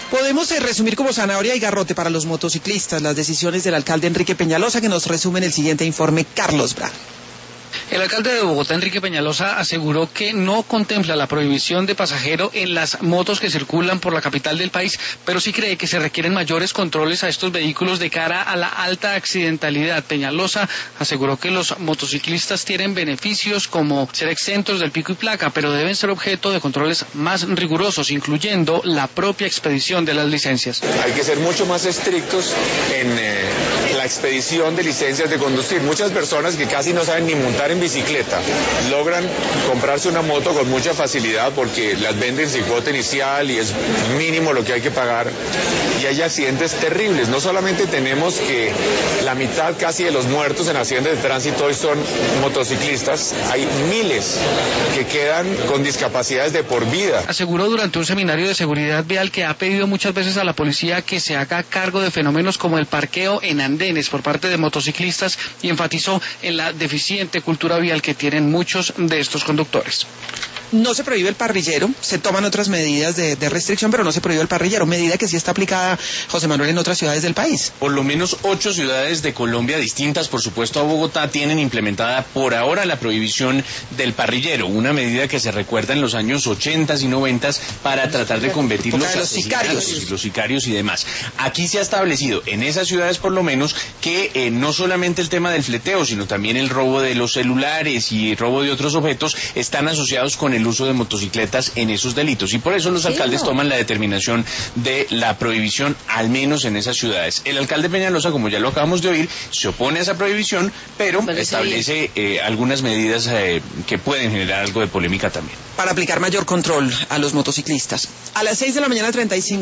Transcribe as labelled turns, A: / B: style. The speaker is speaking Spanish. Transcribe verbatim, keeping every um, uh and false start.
A: Podemos eh, resumir como zanahoria y garrote para los motociclistas las decisiones del alcalde Enrique Peñalosa, que nos resume en el siguiente informe Carlos Bra.
B: El alcalde de Bogotá, Enrique Peñalosa, aseguró que no contempla la prohibición de pasajero en las motos que circulan por la capital del país, pero sí cree que se requieren mayores controles a estos vehículos de cara a la alta accidentalidad. Peñalosa aseguró que los motociclistas tienen beneficios como ser exentos del pico y placa, pero deben ser objeto de controles más rigurosos, incluyendo la propia expedición de las licencias.
C: Hay que ser mucho más estrictos en eh, la expedición de licencias de conducir. Muchas personas que casi no saben ni montar en bicicleta logran comprarse una moto con mucha facilidad porque las venden sin cuota inicial y es mínimo lo que hay que pagar, y hay accidentes terribles. No solamente tenemos que la mitad casi de los muertos en accidentes de tránsito hoy son motociclistas, hay miles que quedan con discapacidades de por vida.
B: Aseguró durante un seminario de seguridad vial que ha pedido muchas veces a la policía que se haga cargo de fenómenos como el parqueo en andenes por parte de motociclistas, y enfatizó en la deficiente cultura vial que tienen muchos de estos conductores.
A: No se prohíbe el parrillero, se toman otras medidas de, de restricción, pero no se prohíbe el parrillero, medida que sí está aplicada, José Manuel, en otras ciudades del país.
D: Por lo menos ocho ciudades de Colombia, distintas por supuesto a Bogotá, tienen implementada por ahora la prohibición del parrillero, una medida que se recuerda en los años ochenta y noventa para tratar de combatir los,
A: los sicarios
D: y los sicarios y demás. Aquí se ha establecido, en esas ciudades por lo menos, que eh, no solamente el tema del fleteo, sino también el robo de los celulares y el robo de otros objetos están asociados con el el uso de motocicletas en esos delitos, y por eso los alcaldes toman la determinación de la prohibición, al menos en esas ciudades. El alcalde Peñalosa, como ya lo acabamos de oír, se opone a esa prohibición, pero Parece establece eh, algunas medidas eh, que pueden generar algo de polémica también.
A: Para aplicar mayor control a los motociclistas. A las seis de la mañana, treinta y cinco